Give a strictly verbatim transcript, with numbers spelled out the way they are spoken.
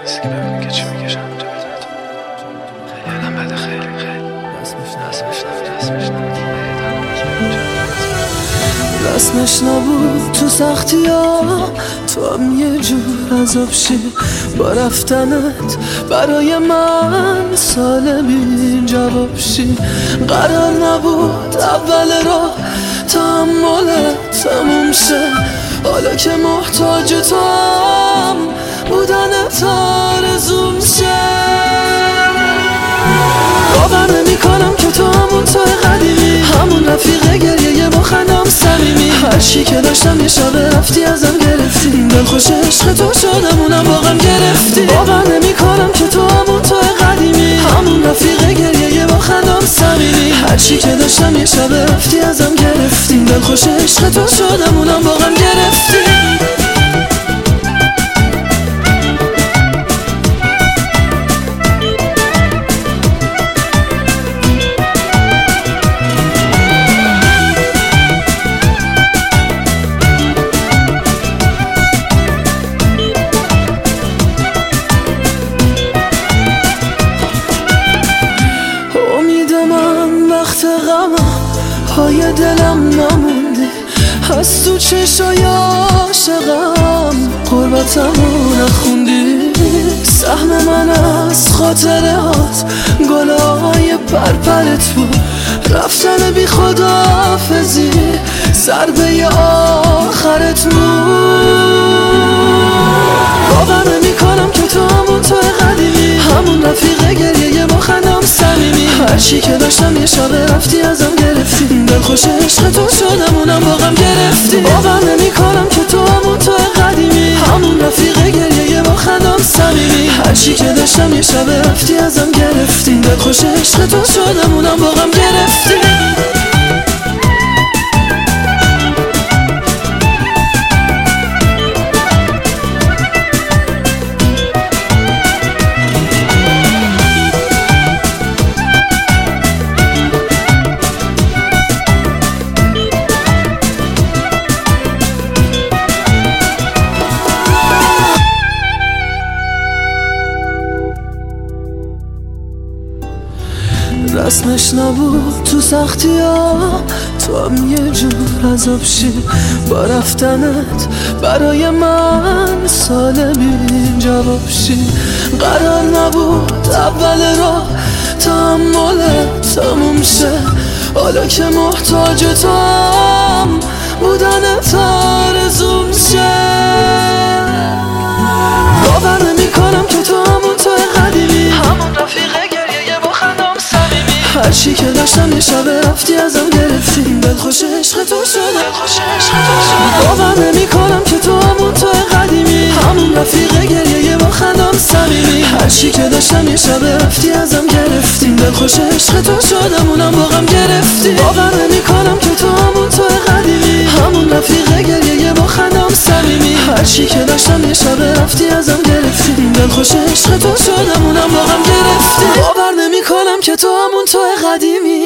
نیست که ببینی که چی میکشم اینجا بدونت خیلی آدم بده خیلی خیلی رسمش نبود رسمش نبود تو سختی ها تو هم یه جور عذاب شی با رفتنت برای من سال بی جواب شی قرار نبود اول راه تحملت تموم شه حالا که محتاج تو هم بودنت آرزوم شه باور نمی کنم که تو همون توی قدیمی همون رفیق گریه با خندم صمیمی هر چی که داشتم یه شب رفتی ازم گرفتی دلخوش عشق تو شدم اونم واقعا گرفتی باور نمی کنم که تو همون توی قدیمی همون رفیق گریه با خندم صمیمی هر چی که داشتم یه شب رفتی ازم گرفتی دلخوش عشق تو شدم اونم واقعا گرفتی پای دلم نموندی از تو چشای عاشقم قربتمو نخوندی سهم من از خاطره هات گلای پرپرت بود رفتن بی خداحافظی ضربه آخرت بود باور نمی کنم که تو همون توی قدیمی همون رفیق گریه با خندم صمیمی هر چی که داشتم یه شب رفتی ازم گرفتی دلخوش عشق تو شدم اونم واقعا گرفتی باور نمی کنم که تو همون توی قدیمی همون رفیق گریه با خندم صمیمی هر چی که داشتم یه شب رفتی ازم گرفتی دلخوش عشق تو شدم اونم واقعا گرفتی رسمش نبود تو سختی ها تو هم یه جور عذاب شی با رفتنت برای من سال بی جواب شی قرار نبود اول راه تحملت تموم شه حالا که محتاج تو هم بودنت آرزوم شه باور نمی کنم که تو همون توی قدیمی همون رفیق هر چی که داشتم یه شب رفتی ازم گرفتی دلخوش عشق تو شدم باور نمی کنم که تو همون توی قدیمی همون رفیق گریه با خندم صمیمی هر چی که داشتم یه شب رفتی ازم گرفتی دلخوش عشق تو شدم اونم واقعا گرفتی باور نمی کنم که تو همون توی قدیمی همون رفیق گریه با خندم صمیمی هر چی که داشتم یه شب رفتی ازم گرفتی دلخوش عشق تو شدم اونم واقعا گرفتی باور نمی کنم که تو همون توی قدیمی